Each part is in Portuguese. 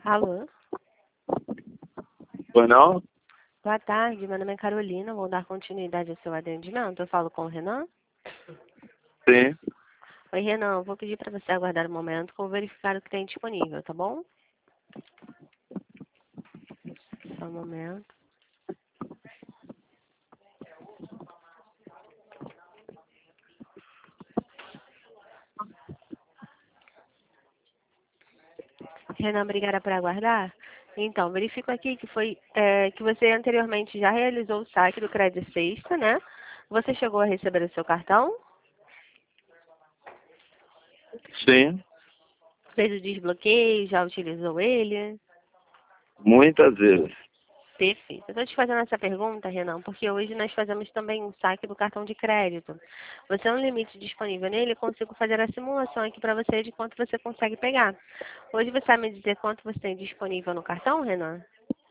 Alô? Pois não? Boa tarde, meu nome é Carolina, vou dar continuidade ao seu atendimento. Eu falo com o Renan? Sim. Oi, Renan, eu vou pedir para você aguardar um momento que eu vou verificar o que tem disponível, tá bom? Só um momento. Renan, obrigada por aguardar. Então, verifico aqui que você anteriormente já realizou o saque do Crédito Sexta, né? Você chegou a receber o seu cartão? Sim. Fez o desbloqueio, já utilizou ele? Muitas vezes. Perfeito. Eu estou te fazendo essa pergunta, Renan, porque hoje nós fazemos também um saque do cartão de crédito. Você tem um limite disponível nele, eu consigo fazer a simulação aqui para você de quanto você consegue pegar. Hoje você vai me dizer quanto você tem disponível no cartão, Renan?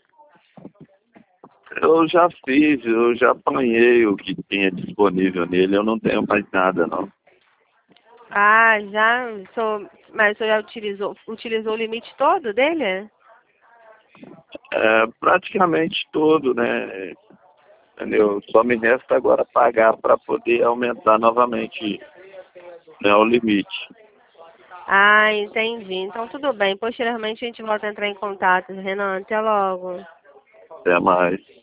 Eu já fiz, eu já apanhei o que tinha disponível nele, eu não tenho mais nada, não. Ah, já? Mas você já utilizou o limite todo dele? É, praticamente todo, né? Entendeu? Só me resta agora pagar para poder aumentar novamente, né, o limite. Ah, entendi. Então tudo bem. Posteriormente a gente volta a entrar em contato. Renan, até logo. Até mais.